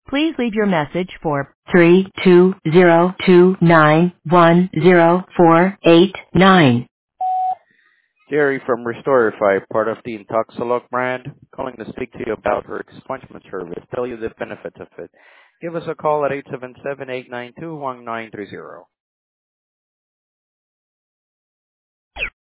Please leave your message for 32029104889. Jerry from Restorify, part of the Intoxilog brand, calling to speak to you about her expungement service, tell you the benefits of it. Give us a call at 877-892-1930.